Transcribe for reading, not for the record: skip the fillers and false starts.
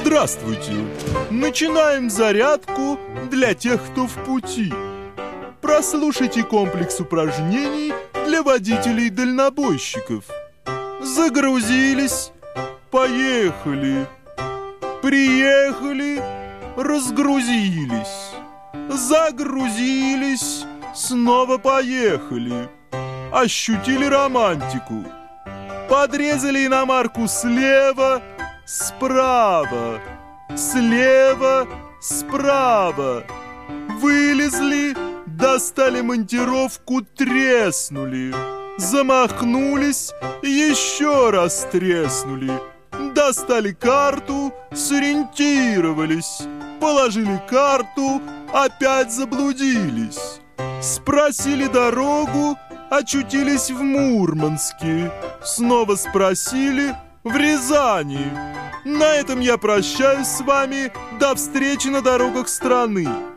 Здравствуйте! Начинаем зарядку для тех, кто в пути. Прослушайте комплекс упражнений для водителей-дальнобойщиков. Загрузились, поехали. Приехали, разгрузились. Загрузились, снова поехали. Ощутили романтику. Подрезали иномарку слева, справа, слева, справа. Вылезли, достали монтировку, треснули. Замахнулись, еще раз треснули. Достали карту, сориентировались. Положили карту, опять заблудились. Спросили дорогу, очутились в Мурманске. Снова спросили, в Рязани. На этом я прощаюсь с вами. До встречи на дорогах страны.